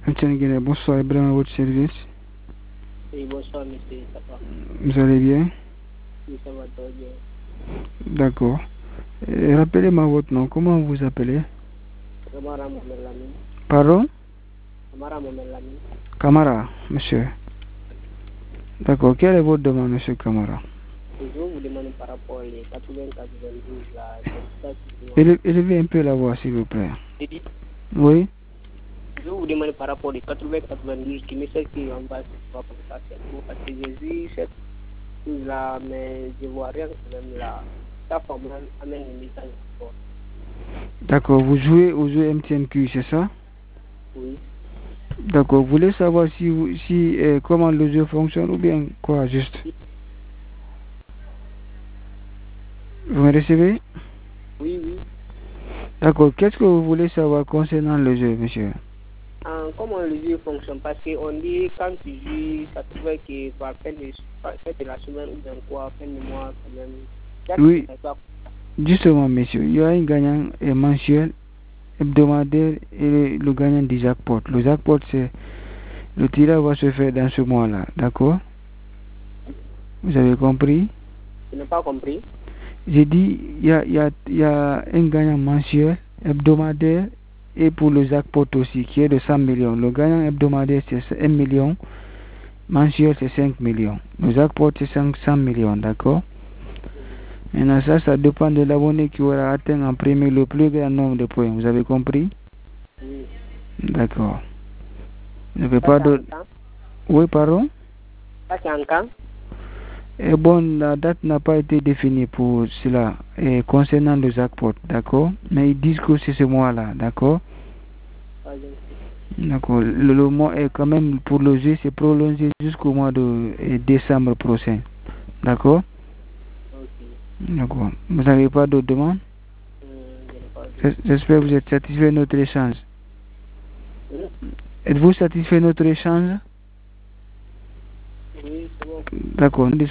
MTN Guinée, bonsoir, Ibrahim à votre service. Oui, bonsoir, monsieur. Ça va? Vous allez bien? Oui, ça va très bien. D'accord. Rappelez-moi votre nom, comment vous vous appelez? Kamara Momelami. Pardon? Kamara Momelami. Camara, monsieur. D'accord, quelle est votre demande, monsieur Camara? Je vous demande par rapport aux 80-92 là, c'est ça qui doit. Élevez un peu la voix, s'il vous plaît. J'ai dit, Oui? je vous demande par rapport aux 80-92 qui me fait qui en bas, c'est pas comme ça, c'est tout. Parce que j'ai vu cette chose là, mais je vois rien quand même là. Ça forme amène une message encore. D'accord, vous jouez au jeu MTNQ, c'est ça? Oui. D'accord, vous voulez savoir comment le jeu fonctionne ou bien quoi, juste? Vous me recevez? Oui, oui. D'accord, qu'est-ce que vous voulez savoir concernant le jeu, monsieur? Comment le jeu fonctionne? Parce qu'on dit quand tu joues, ça te fait que tu as fait de la semaine ou bien quoi, fin de mois quand même. Oui, justement, monsieur, il y a un gagnant mensuel, hebdomadaire et le gagnant du jackpot. Le jackpot, c'est le tirage va se faire dans ce mois-là, d'accord? Vous avez compris? Je n'ai pas compris. J'ai dit, il y a un gagnant mensuel, hebdomadaire et pour le jackpot aussi, qui est de 100 millions. Le gagnant hebdomadaire, c'est 1 million. Mensuel, c'est 5 millions. Le jackpot, c'est 500 millions, d'accord? Maintenant, ça dépend de l'abonné qui aura atteint en premier le plus grand nombre de points. Vous avez compris? Oui. D'accord. Je ne vais Ça, pas c'est en de... quand? Oui, pardon? Ça, c'est en quand? Et bon, la date n'a pas été définie pour cela, et concernant le jackpot, d'accord? Mais ils disent que c'est ce mois-là, d'accord? D'accord. Le mois est quand même, pour le jeu, c'est prolongé jusqu'au mois de décembre prochain. D'accord? Ok. D'accord. Vous n'avez pas d'autres demandes? Je n'ai pas J'espère que vous êtes satisfait de notre échange. Oui, Êtes-vous satisfait de notre échange? oui, c'est bon. D'accord.